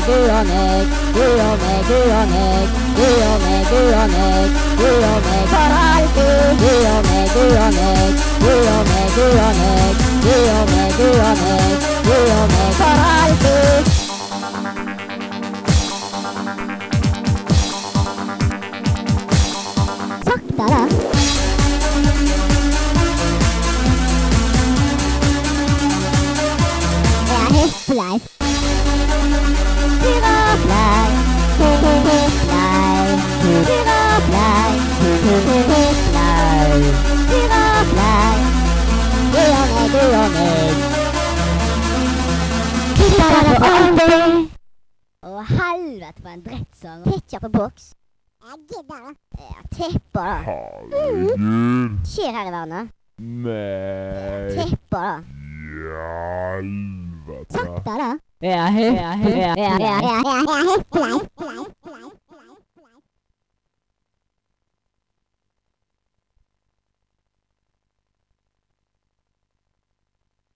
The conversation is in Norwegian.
Å helvete for en drettsang. Pitcher på boks. Jeg gidder da. Jeg tipper da. Herregud. Skjer her i verden. Nei. Tipper da. Helvete. Sakta da. Jeg er hipp. Jeg er hipp.